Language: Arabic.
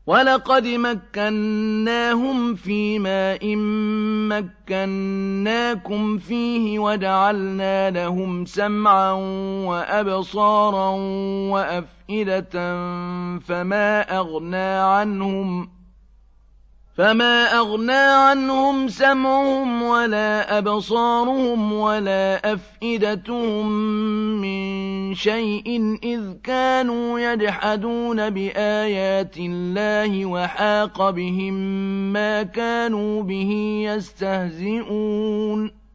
وَلَقَدْ مَكَّنَّاهُمْ فِي مَاءٍ مَّكَّنَّاكُمْ فِيهِ وَجَعَلْنَا لَهُمْ سَمْعًا وَأَبْصَارًا وَأَفْئِدَةً فَمَا أَغْنَىٰ عَنْهُمْ سَمْعُهُمْ وَلَا أَبْصَارُهُمْ وَلَا أَفْئِدَتُهُم مِّن شَيْءٍ إِذْ كَانُوا يَجْحَدُونَ بِآيَاتِ اللَّهِ وَحَاقَ بِهِم مَّا كَانُوا بِهِ يَسْتَهْزِئُونَ